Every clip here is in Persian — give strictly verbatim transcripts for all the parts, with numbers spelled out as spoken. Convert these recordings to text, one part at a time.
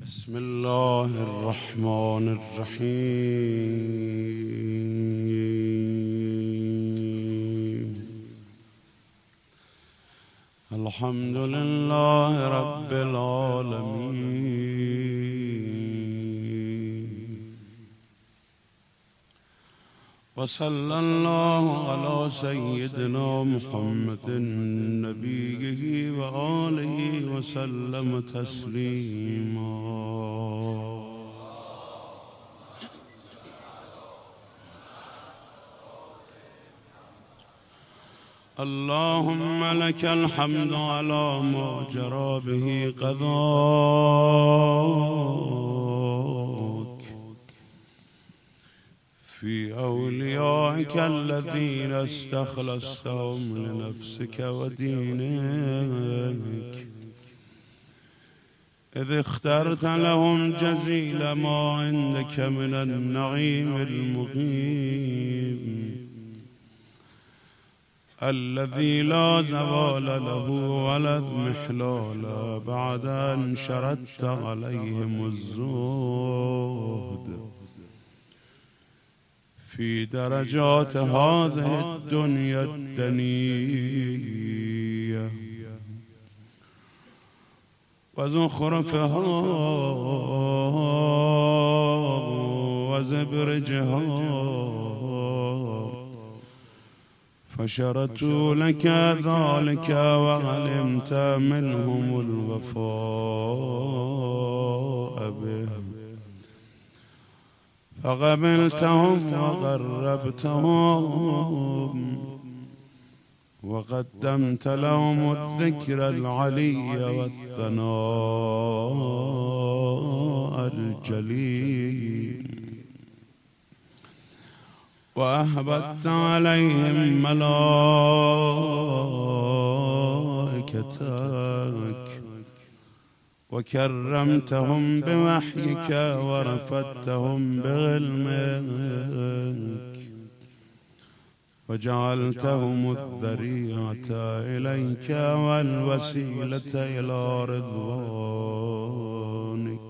بسم الله الرحمن الرحيم. الحمد لله رب العالمين، وصلى الله على سيدنا محمد نبيه وآله وسلم تسليما. اللهم لك الحمد على ما جرى به قضاءك في أوليائك الذين استخلصتهم لنفسك ودينك، إذ اخترت لهم جزيل ما عندك من النعيم المقيم الذي لا زوال له ولا اضمحلال بعد أن شردت عليهم الزهد في درجات هذه الدنيا الدنية وزخرفها وزبرجها، فشرتوا لك ذلك وعلمت منهم الوفاء به، فقبلتهم وقربتهم وقدمت لهم الذكر العلي والثناء الجليل، وأهبت عليهم ملائكتك وكرمتهم بوحيك ورفدتهم بعلمك وجعلتهم الذريعة إليك والوسيلة إلى رضوانك.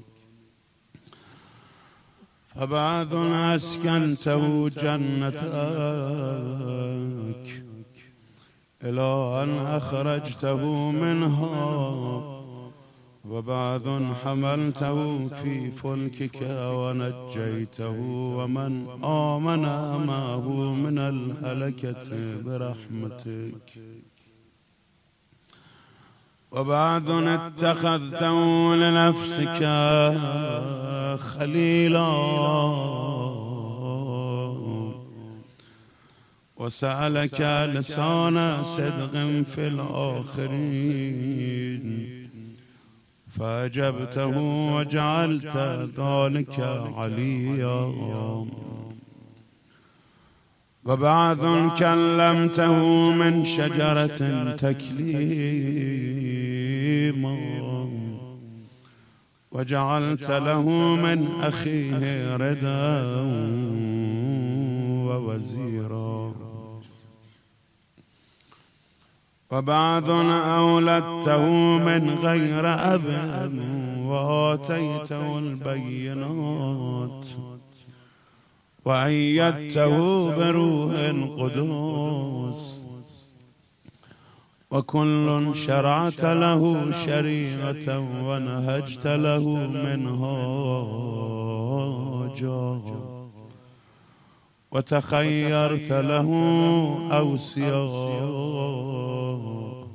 فبعث أسكنته جنتك إلى أن أخرجته منها، وبعث حملته في فلكك ونجيته ومن آمن معه من الهلكة برحمتك، وبعث اتخذته لنفسك خليلا وسألك لسان صدق في الآخرين فأجبته وجعلت ذلك عليا، وبعث كلمته من شجرة تكليما وجعلت له من أخيه ردا ووزيرا، وبعض أولدته من غير أب وآتيته البينات وأيدته بروح قدوس، وكل شرعت له شريعة ونهجت له منهاجا وتخيرت له أوصياء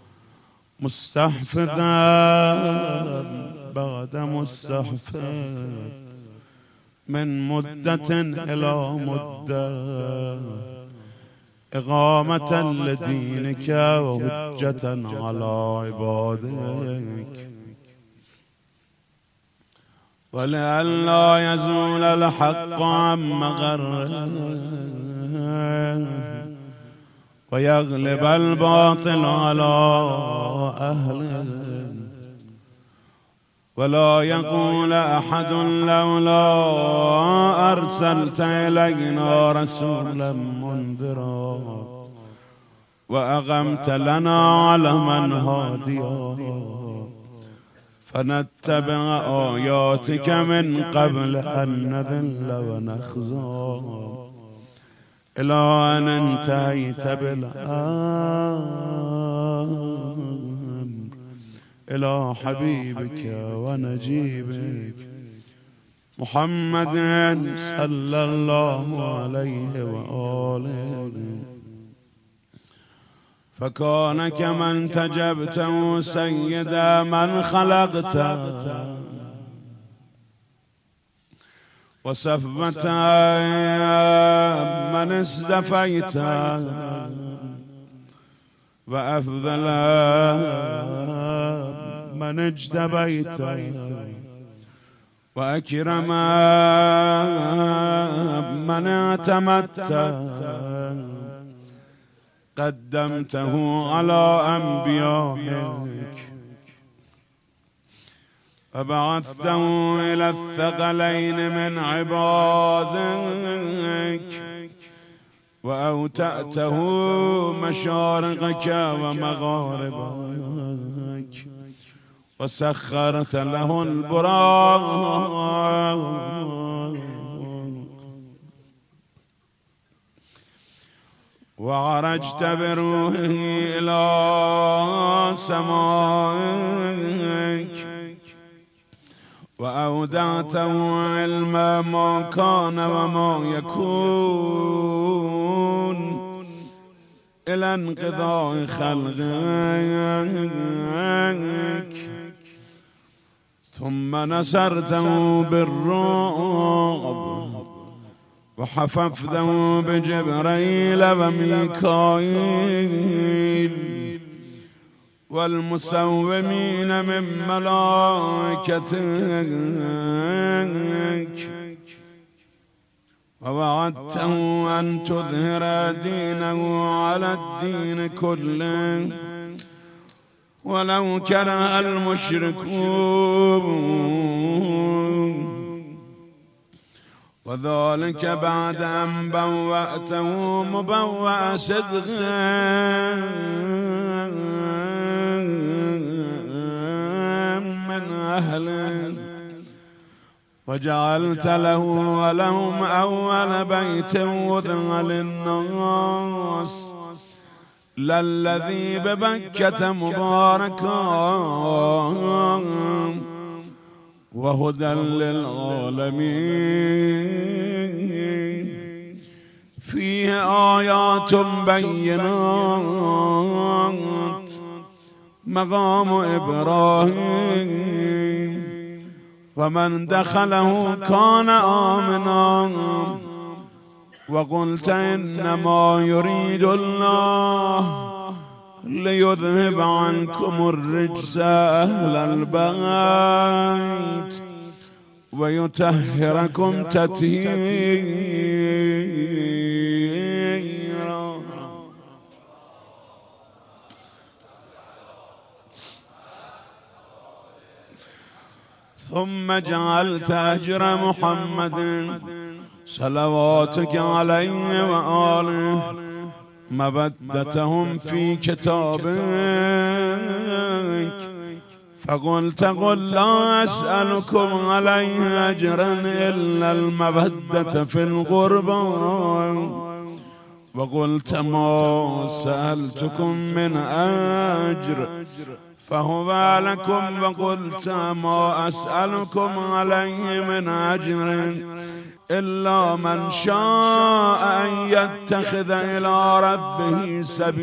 مستحفظا بعد مستحفظ من مدة إلى مدة إقامة لدينك وحجة على عبادك، ولئلا يزول الحق عن مغره ويغلب الباطل على أهله، ولا يقول أحد لولا أرسلت إلينا رسولا منذرا وأقمت لنا علما هاديا، فنتبع آياتك من قبل أن نذل ونخزى إلى أن انتهيت بالأمر إلى حبيبك ونجيبك محمد صلى الله عليه وآله. فكان كمن تجبته سيد من خلقت وسفبت من استفيت وأفضل من اجتبيت وأكرم من اعتمدت قدمته على أنبيائك فبعثته إلى الثقلين من عبادك وأوتأته مشارقك ومغاربك وسخرت له البراق وعرجت بروحه إلى سمائك وأودعته علم ما كان وما يكون إلى انقضاء خلقك ثم نصرته بالرعب وحففته بجبريل وميكائيل والمسومين من ملائكتك ووعدته أن تظهر دينه على الدين كله ولو كره المشركون وذلك بعد أن بوأته مبوأ صدق من أهله وجعلت له ولهم أول بيت وضع للناس للذي ببكة مباركا وهدى للعالمين فيه آيات بينات مقام إبراهيم ومن دخله كان آمنا وقلت إنما يريد الله ليذهب عنكم الرجس أهل البيت ويطهركم تطهيرا. ثم جعلت أجر محمد صلواتك عليه وآله مودتهم في كتابك فقلت قل لا أسألكم عليه أجرا إلا المودة في القربى وقلت ما سألتكم من أجر فهو لكم وقلت ما أسألكم عليه من أجر إلا من شاء أن يتخذ إلى ربه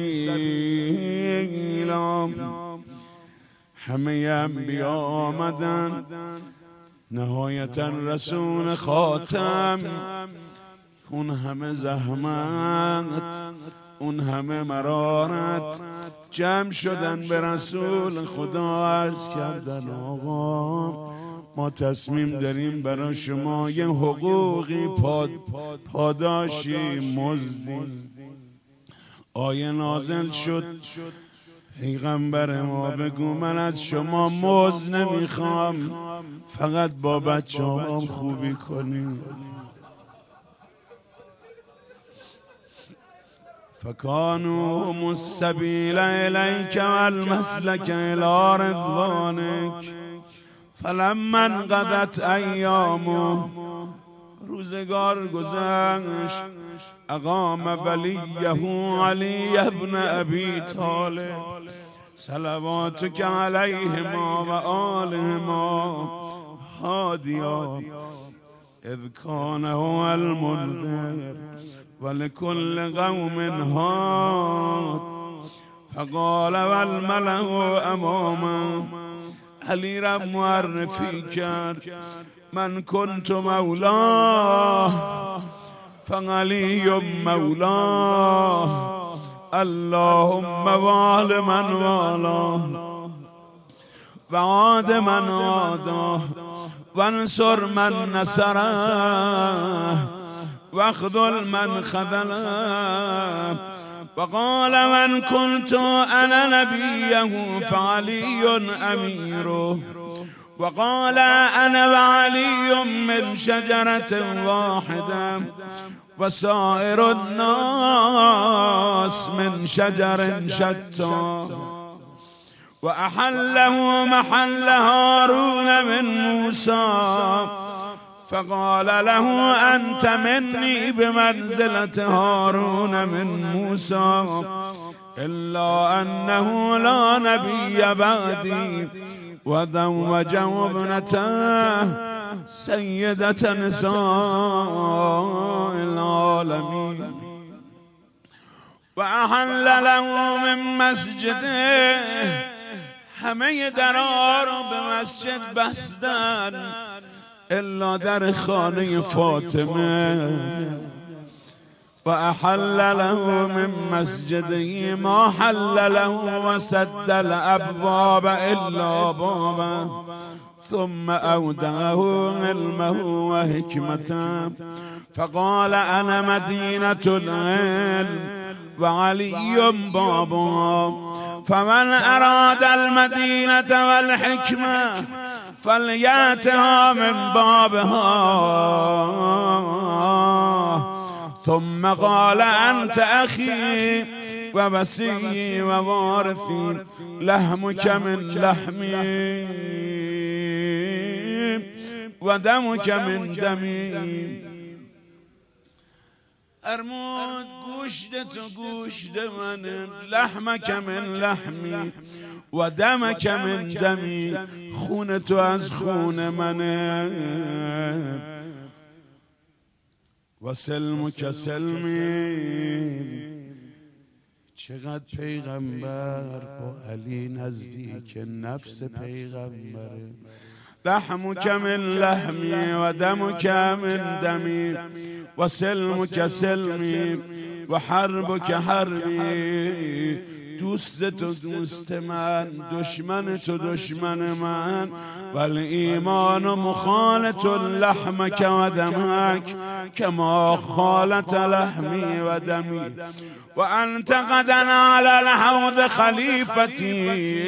سبيلا. همه انبیاء آمدن نهایتا رسول خاتم اون همه زحمت اون همه مرارت جمع شدن به رسول خدا عرض کردن آقا ما تصمیم داریم برای شما یه حقوقی پاد پاداشی مزدی. آیه نازل شد پیغمبر ما بگو من از شما مزد نمیخوام فقط با بچه هم خوبی کنی. فکانوا هم السبیل الیک والمسلک الی رضوانک فلما انقضت ایامه روزگار گذشت اقام ولیه علی ابن ابی طالب صلواتک علیهما و آلهما هادیا اذ کان هو المنذر ولكل قوم هاد فقال والملأ امامه علی را معرفی کرد من كنت مولاه فعلی مولاه اللهم وال من والاه وعاد من عاداه وانصر من نصره واخذل من خذله وقال من كنت انا نبيه فعلي اميره وقال انا وعلي من شجرة واحدة وسائر الناس من شجر شتى وأحله محل هارون من موسى فقال له أنت مني بمنزلة هارون من موسى إلا أنه لا نبي بعدي وزوجه ابنته سيدة نساء العالمين وأحل له من مسجده همه درها را به مسجد بستن الا در خانه فاطمه و احل له من مسجده ما حل له و سد الابواب الا بابه ثم اودعه علمه و حکمته فقال انا مدینة العلم و علی بابها فمن اراد المدینة والحکمه فلیأتها من بابها ثم قال انت اخي ووصي ووارثي لحمك من لحمي ودمك من دمي ارمود گوشت تو گوشت من لحمک من لحمی و دمک من دمی خون تو از خون منه و سلمک سلمی چقدر پیغمبر با علی نزدیک نفس پیغمبره لحمك من لحمي ودمك من دمي وسلمك سلمي وحربك حربي دوست تو دوست من دشمن تو دشمن من والإيمان مخالط لحمك ودمك كما خالط لحمي ودمي وأنت غدا على الحوض خليفتي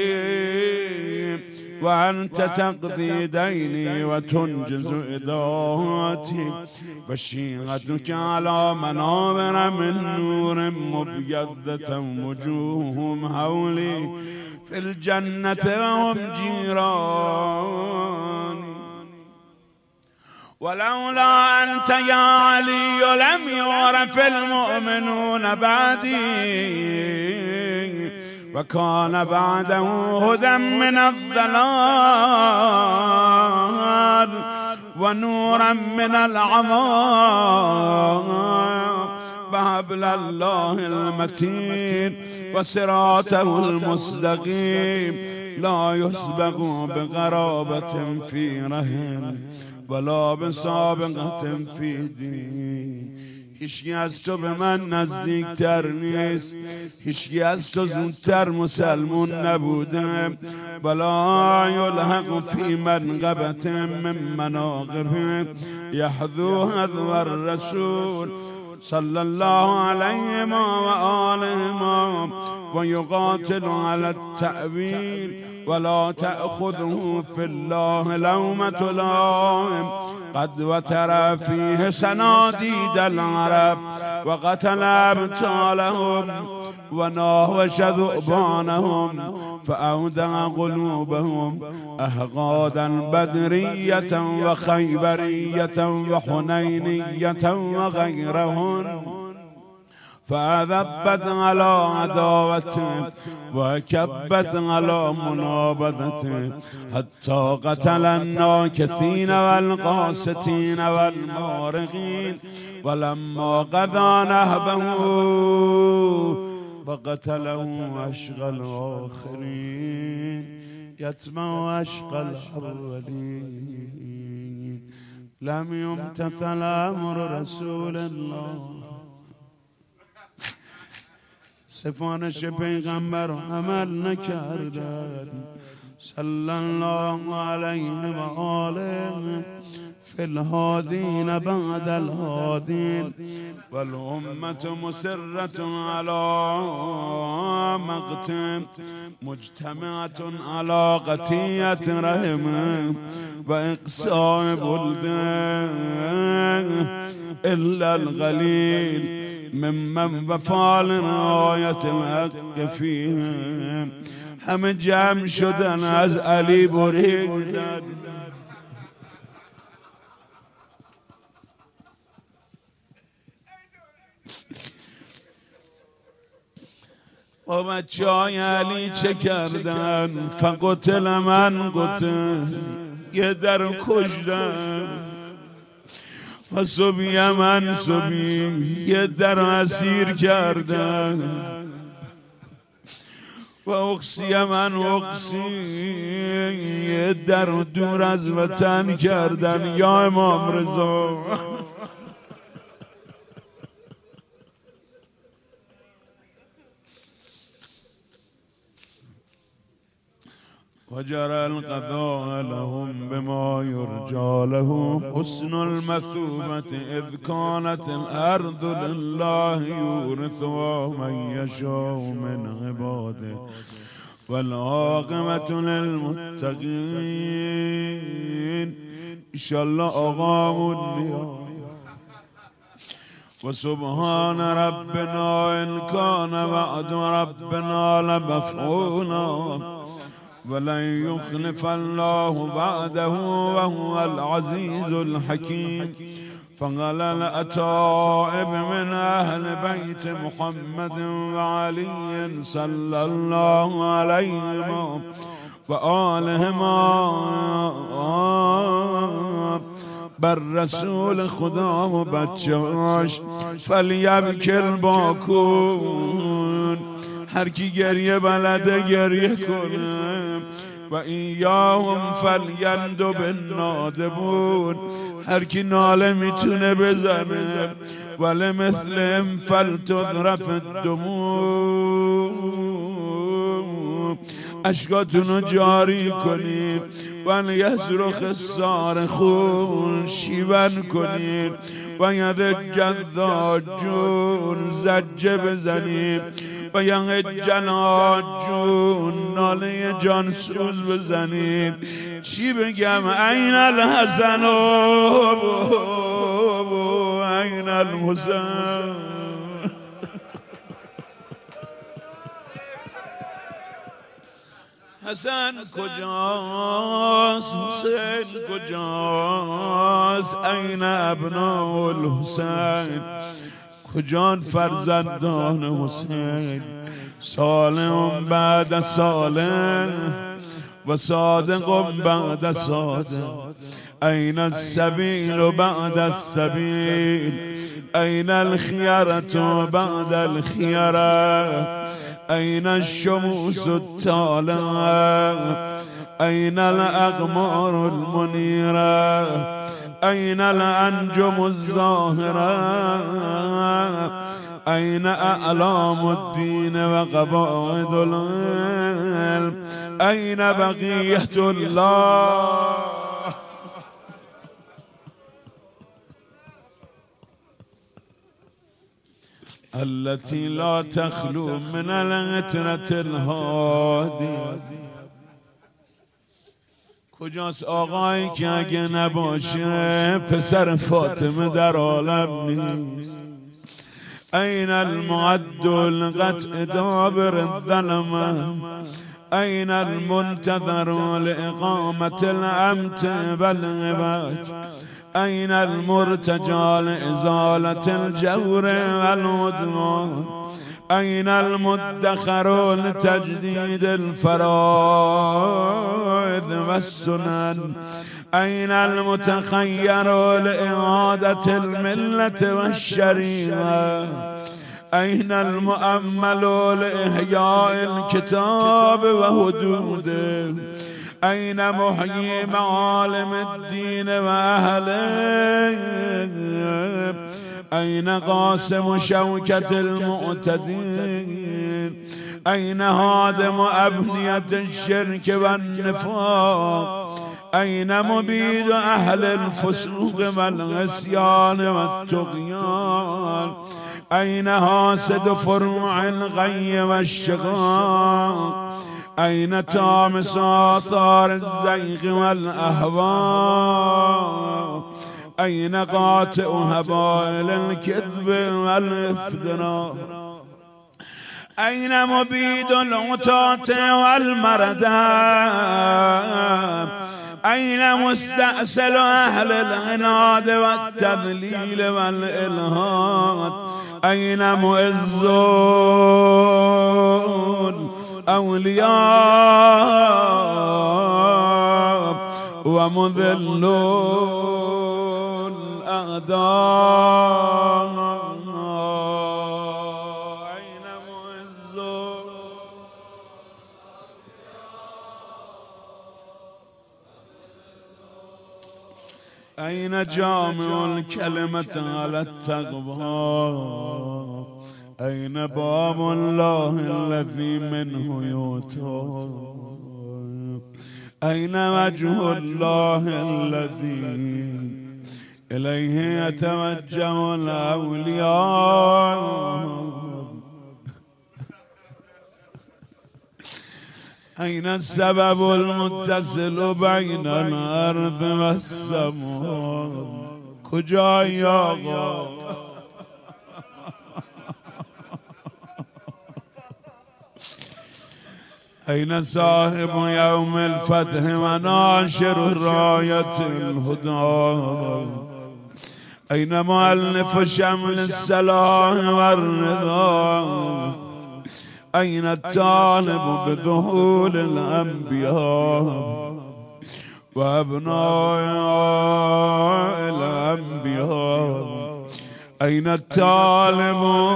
وأنت تقضي ديني وتنجز إداتي وشيعتك على منابر من نور مبيضة وجوههم حولي في الجنة وهم جيراني ولولا أنت يا علي لم يعرف المؤمنون بعدي وكان بعده هدى من الضلال ونورا من العمى وحبل الله المتين وصراطه المستقيم لا يسبق بقرابة في رحم ولا بسابقة في دين هیچکی از تو به من نزدیکتر نیست هیچکی از تو زودتر مسلمون نبوده ولا یلحق فی منقبة من مناقبه یحذو حذو الرسول صلی الله علیه و آله و یقاتل علی التأویل ولا تأخذه في الله لومة لائم قد وتر فيه صناديد العرب وقتل أبطالهم وناوش ذؤبانهم فأودع قلوبهم أهقادا بدرية وخيبرية وحنينية وغيرهن فأذبت على عداوته وكبت على منابذته حتى قتل الناكثين والقاسطين والمارقين ولما قضى نهبه وقتله أشقى الآخرين يتبع أشقى الأولين لم يمتثل أمر رسول الله سفارش پیغمبر عمل نکردن صلی الله علیه و آله فی الهادین بعد الهادین والأمة مسرة على مقت مجتمعة على قطيعة رحم وإقصاء بلده إلا القليل ممن وفى لرعاية الحق فيهم همه جمع شدن از علی بریدن و بچه های علی چه کردن؟ فقتل من قتل یه در کشدن و صبی من صبی یه در اسیر کردن و اقصی من اقصی یه در دور از وطن کردن. یا امام رضا وجرى القضاء لهم بما يرجى له حسن المثوبة إذ كانت الأرض لله يورثها من يشاء من عباده والعاقبة للمتقين. إن شاء الله أقاموا وسبحان ربنا إن كان وعد ربنا لمفعولا ولن يخلف الله بعده وهو العزيز الحكيم. فقال الأتائب من أهل بيت محمد وعلي صلى الله عليهما وآلهما بر رسول خدا و بچه‌اش فلیبکی الباکون. هر کی گریه بلده گریه کنه و ایاهم فلیندب النادبون. هر کی ناله میتونه بزنه ولی مثلهم فلتذرف الدموع. اشکاتونو جاری کنید ولی یصرخ صارخون شیون کنید و ید جذاجون زجه بزنید و ید جناجون ناله جانسوز بزنید. چی بگم؟ این الحسن و این الحسین. حسن کجاست؟ حسین کجاست؟ این ابناء الحسین؟ کجان فرزندان حسین؟ صالح بعد صالح و صادق بعد صادق. این السبیل بعد السبیل. این الخيرة بعد الخيرة. أين الشموس الطالعة؟ أين الأقمار المنيرة؟ أين الأنجم الظاهرة؟ أين أعلام الدين وقواعد العلم؟ أين بقية الله؟ التي لا تخلو من العطرة الهادي. کجاست آقایی که اگه نباشه پسر فاطمه در عالم نیست؟ أين المعد لقطع دابر الظلمة أين المنتظر لإقامة الأمت بالغباج أين المرتجى لإزالة الجور والعدوان أين المدخر لتجديد الفرائض والسنن أين المتخير لإعادة الملة والشريعة أين المؤمل لإحياء الكتاب وحدوده أين محيي معالم الدين وأهله أين قاسم شوكة المعتدين أين هادم أبنية الشرك والنفاق أين مبيد أهل الفسوق والعصيان والطغيان أين حاسد فروع الغي والشقاق أين تامس آثار الزيغ والأهواء أين قاطئ هبائل الكذب والافتراء أين مبيد العتاة والمردة أين مستأصل أهل العناد والتذليل والإلهاد أين مؤزون أولياء ومذلون أعداء أين مؤزون أين جامع الكلمة على التقوى أين باب الله الذي منه يؤتى أين وجه الله الذي إليه يتوجه الأولياء أين السبب المتصل بين الأرض والسماء كجا يا غا أين صاحب يوم الفتح وناشر راية الهدى أين مؤلف شمل السلام والرضا أين الطالب بذهول الأنبياء وأبناء الأنبياء أين الطالب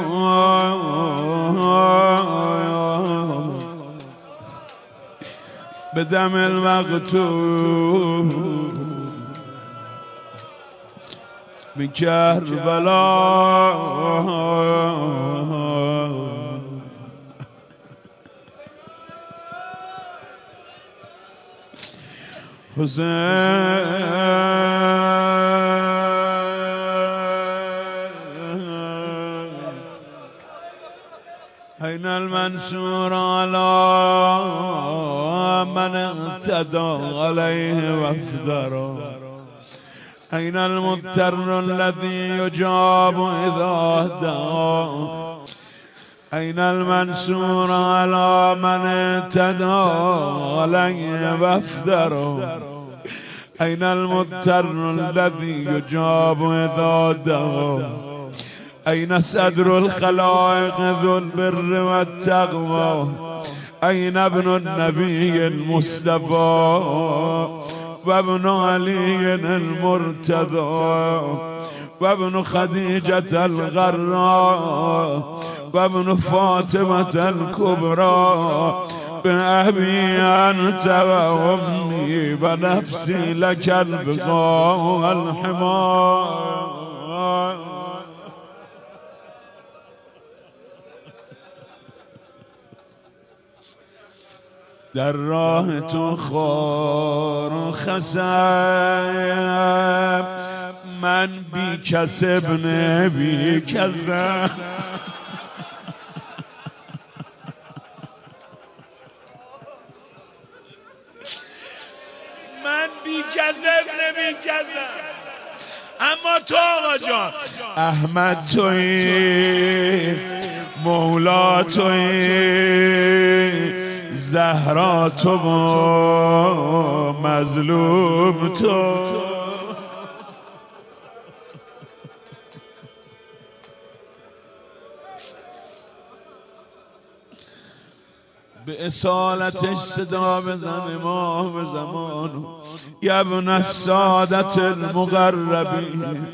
بدم المقتول بكربلاء حسين أين المنصور على من اقتدى عليه وافدرا أين المضطر الذي يجاب إذا دعا أين المنصور على من اهتدى عليه وافدرا أين المضطر الذي يجاب إذا دعا أين صدر الخلائق ذو البر والتقوى أين ابن النبي المصطفى وابن علي المرتضى وابن خديجة الغراء وابن فاطمة الكبرى بأبي أنت وأمي بنفسي لك البقاء والحماية. در راه تو خار و خسب من بی کسب نه بی کسب من بی کسب نه بی کسب اما تو آقا جان احمد تویی، مولا تویی، زهرا تو و مظلوم تو. به اصالتش صدا بزن ما به زمانو یا ابن السادت المقربین،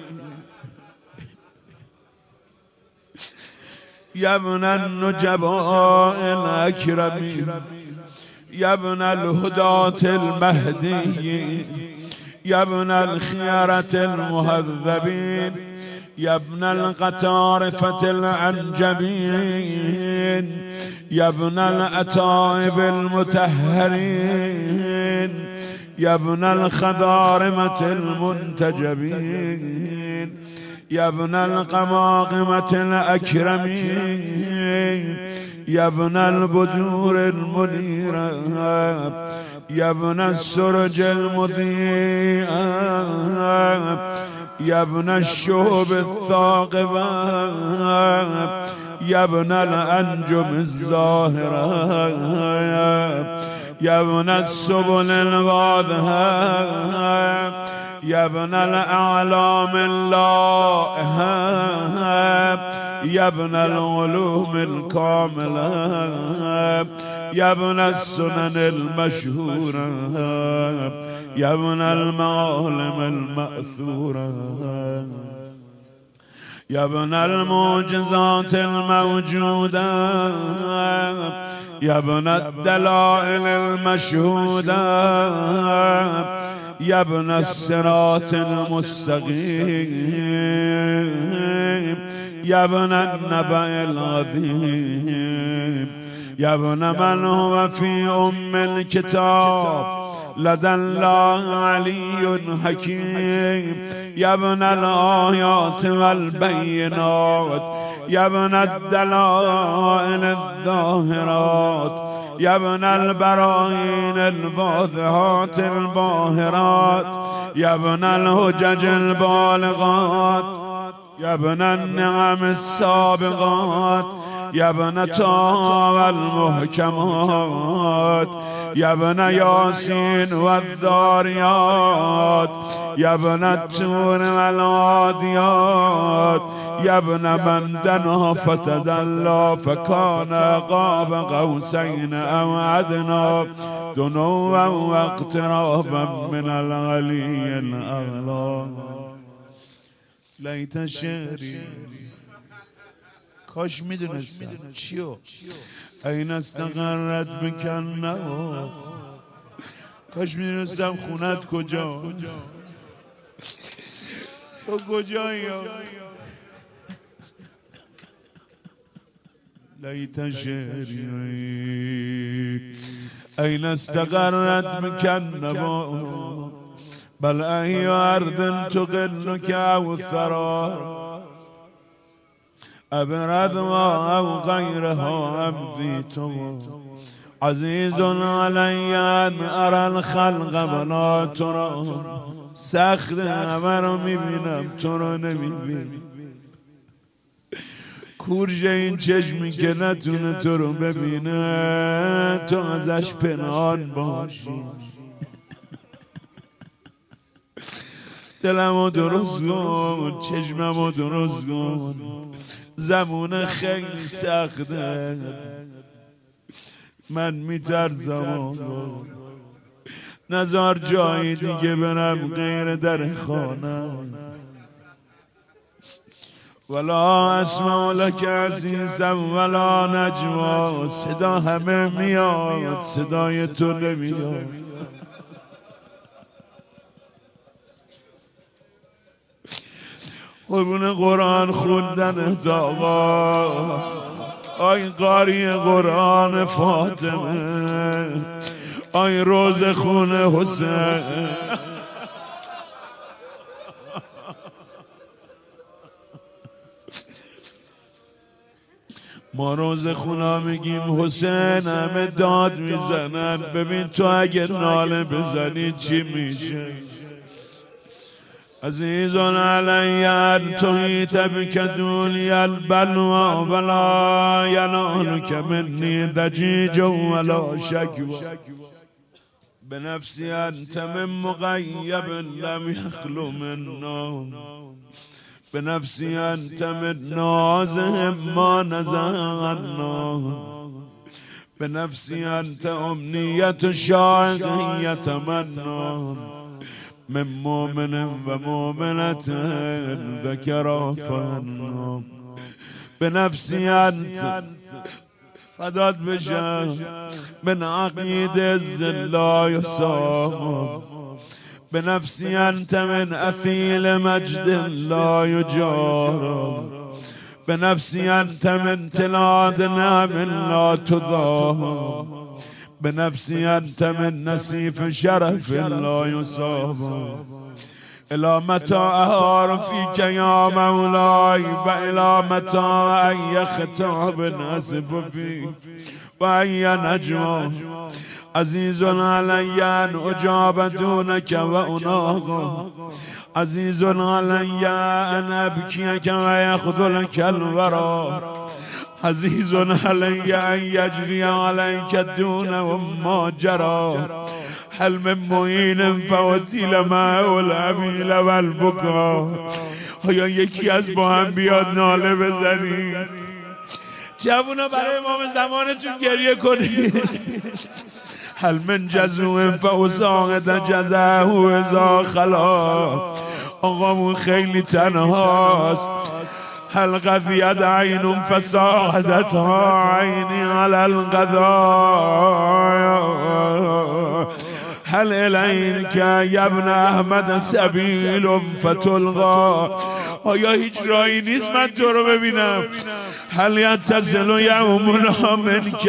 یا ابن النجباء الاکرمین، یا ابن الهدات المهدیین، یا ابن الخیارة المهذبین، یا ابن القطارفة العنجبین، یا ابن الاتائب المطهرین، یا ابن الخضارمة المنتجبین، یا ابن القماقمة الاکرمین، یا ابن البدور المنیرة، یا ابن السرج المضیئة، یا ابن الشهب الثاقبة، یا ابن الانجم الظاهرة، یا ابن السبل الواضحة، یا ابن الاعلام اللائحة، یا ابن العلوم الكاملة، یا ابن السنن المشهورة، یا ابن المعالم المأثورة، یا ابن المعجزات الموجودة، یا ابن الدلائل المشهودة، یا ابن الصراط المستقيم، یا ابن النبأ العظيم، یا ابن من هو في أم الكتاب لدى الله علي حكيم، یا ابن الآيات والبينات، یا ابن الدلائل الظاهرات، یا ابن البراهين الواضحات الباهرات، یا ابن الحجج البالغات، یا ابن النعم السابقات، یا ابن طه المحکمات، یا ابن یاسین والذاریات، یا ابن الطور والعادیات، یا ابن من دنا فتدلی فکان قاب قوسین او ادنی دنوا واقترابا من العلی الاعلی. لیت شعری، کاش میدونستم چیو این استقرت بکن، کاش میدونستم خونت کجا، تو کجایی؟ لیت شعری این استقرت بکن بل ای ارض تقلک او ثرا ابرد او غیرها امضی تو عزیز علی ان ارى الخلق ولا ترى. سخت همه رو میبینم تو رو نمیبینم، کورژه این چشمی که نتونه تو رو ببینه تو ازش پنهان باشی. دلمو درست کن، چشممو درست کن، زمونه خیلی سخته، من میترسم نزار جایی دیگه برم غیر در خانه. ولا اسمع لک عزیزم ولا نجوا، صدا همه میاد صدای تو نمیاد. قربون قرآن خوندن آقا، آی قاری قرآن فاطمه، آی روز خون حسین، ما روز خونا میگیم حسین، همه داد میزنن. ببین تو اگه ناله بزنی چی میشه؟ عزيز علي أن تهيت بك دنيا البلوى ولا ينالك مني ضجيج ولا شكوى بنفسي أنت من مغيب لم يخلو منا بنفسي أنت من نازهم ما نزغ النار بنفسي أنت أمنية شاعق يتمنى من مؤمن ومؤمنة ذكر فنا بنفسي أنت فداد بشا من عقيد الذل لا يصاب بنفسي أنت من أثيل مجد لا يجار بنفسي أنت من تلاد نعم لا تضاهى بنفسي أنت من نسيف شرف لا يصاب إلى متى أهار فيك يا مولاي وإلى متى أي خطاب أسف فيه وأي نجوى عزيز علي أن أجاب دونك وأناغ عزيز علي أن أبكيك ويخذلك الورى عزيز علي أن يجري عليك الدون وما جرى هل من معين فوتیل معه العمیل و البکا آیا یکی از با هم بیاد ناله بزنی جوونا برای امام زمانتون گریه کنی هل من جزوع فوساقت جزعه ازا خلا آقامون خیلی تنهاست هل قفیت عین فساعدتها عینی علی القضاء هل إليك يا ابن احمد سبیل فتلقى آیا هیچ راهی نیست من تو رو ببینم هل یتصل یومنا منک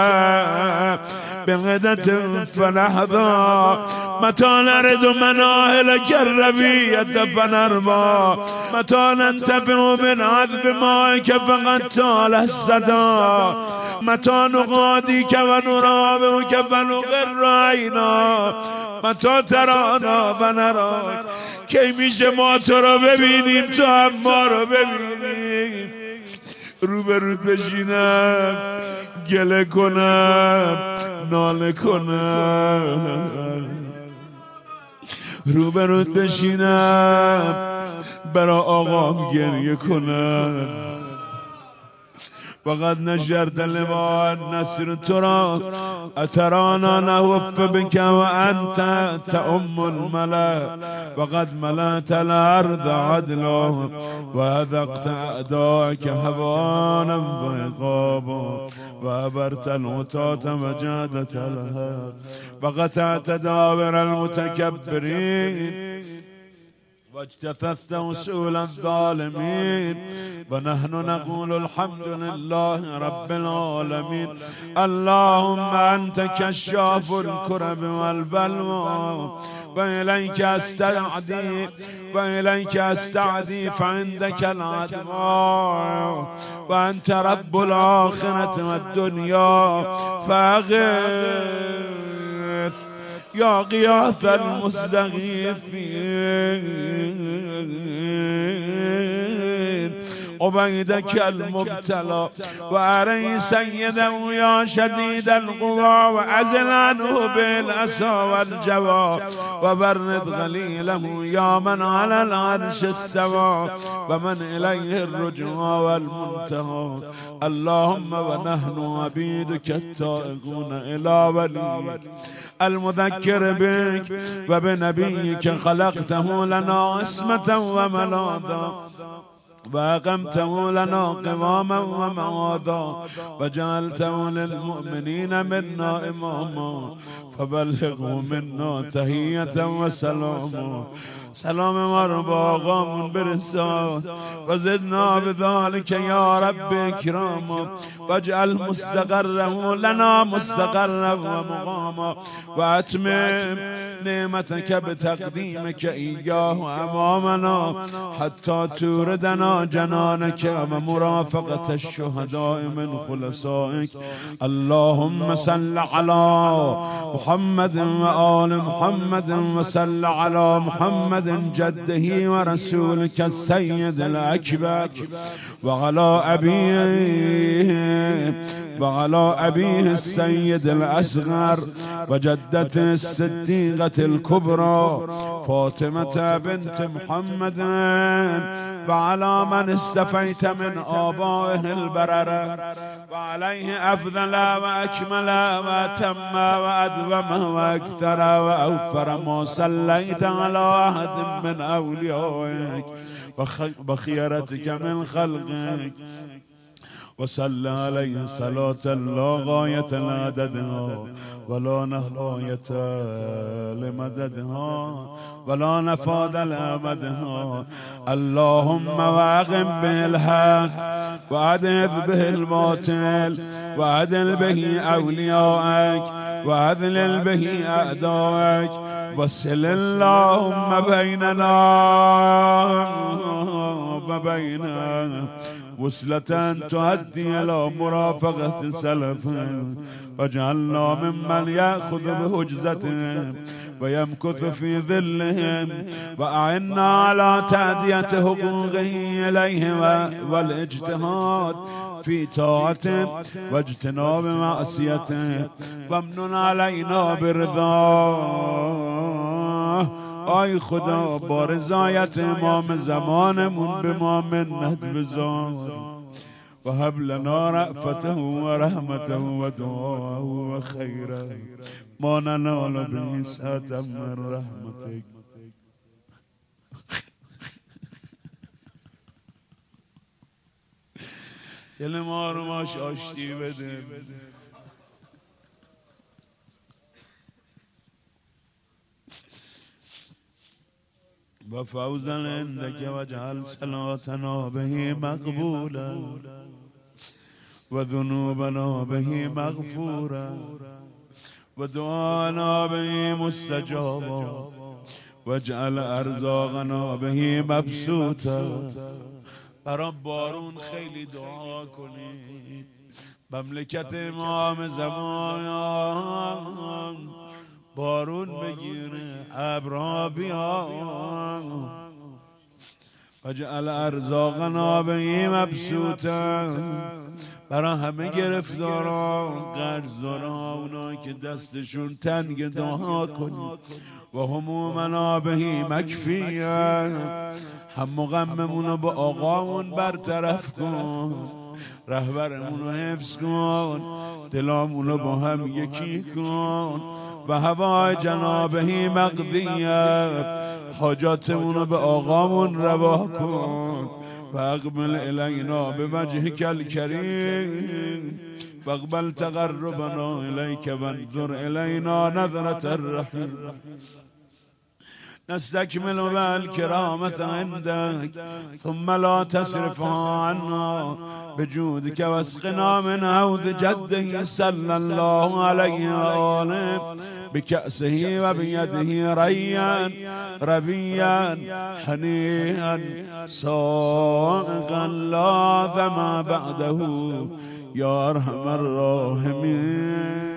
بغدت فنحظى متى نرد مناهلك الربية فنرضى متى ننتفع من عذب مائك فقد طال الصدى متى نغاديك ونرابعك فنقر عينا متى ترانا ونراك کی میشه ما تو رو ببینیم تو هم ما رو ببینیم روبروت بشینم گله کنم ناله کنم روبروت بشینم برا آقام گریه کنم وقد نشرت لواء النصر ترى أترانا نهف بك وأنت تأم الملا وقد ملأت الأرض عدلا وأذقت أعداءك هوانا وعقابا وأبرت العتاة وجادت الهاد وقطعت دابر المتكبرين واجتثثت وسول الظالمين ونحن نقول الحمد لله رب العالمين اللهم أنت كشاف الكرب والبلوى وإليك أستعدي وإليك أستعدي فعندك العدوى وأنت رب الآخرة والدنيا فأغث يا غياث المستغيثين عبيدك المبتلى وأري سيدا يا شديد القوى وأزل عنه بالأسى والجوى وبرد غليله يا من على العرش استوى ومن إليه الرجوع والمنتهى اللهم ونحن عبيدك التائبون إلى وليك المذكر بك وبنبيك خلقته لنا عصمة وملاذا وأقمته لنا قواما ومواذا وجعلته للمؤمنين منا إماما فبلغه منا تحية وسلاما سلام ما رو با آقامون برسان و زدنا بذلك یا رب اکراما واجعل مستقره لنا مستقرا و مقاما و اتمم نعمتك بتقدیمك ایاه امامنا حتی توردنا جنانك و مرافقة الشهداء من خلصائك اللهم صل على محمد وآل محمد وصل على محمد جده ورسولك السيد الأكبر وعلى أبيه وعلى أبيه السيد الأصغر وجدته الصديقة الكبرى فاطمة بنت محمد وعلى من استفيت من آبائه البررة وعليه أفضل وأكمل وأتم وأدوم وأكثر وأوفر ما صليت على أحد من أوليائك وخيرتك من خلقك وصلى عليه صلاة لا غاية لعددها ولا نهاية لمددها ولا نفاد لأبدها. اللهم واقم به الحق وعدل به الباطل وعدل به أوليائك وعدل به أعدائك وصل اللهم بيننا وبيننا وصلة تؤدي إلى مرافقة سلفهم واجعلنا ممن يأخذ بهجزتهم ويمكث في ظلهم وأعنا على تأدية حقوقه إليه والاجتهاد في طاعته واجتناب معصيته وامنن علينا برضاه. آی خدا با رضایت امام زمانمون به ما منت بذار و هب لنا رأفته و رحمته و دعاه و خیره ما ننال به ساعت من رحمتك. دل ما رو ماش آشتی بده. وفوزا عندك واجعل صلاتنا به مقبولا وذنوبنا به مغفورا ودعانا به مستجابا واجعل ارزاقنا به مبسوطا. برای بارون خیلی دعا کنید. مملکت امام زمان بارون بگیره، ابرها بیان. واجعل ارزاقنا به مبسوطا. برای همه گرفتاران، قرضداران، اونایی که دستشون تنگ دعا کنید. و همومنا به مکفیه. هم و غممونو با آقامون برطرف کن، رهبرمونو حفظ کن، دلامونو با هم یکی کن. و هوای جنابه مقضیه. حاجاتمونو به آقامون روا کن. و اقبل الینا به وجهک الکریم و اقبل تقربنا الیک و انظر الینا نظرة الرحیم. نستكمل بالكرامة عندك ثم لا تصرفها عنا بجودك واسقنا من حوض جده صلى الله عليه وآله بكأسه وبيده ريا ربيا حنيئا سائقا لا ظما بعده يا أرحم الراحمين.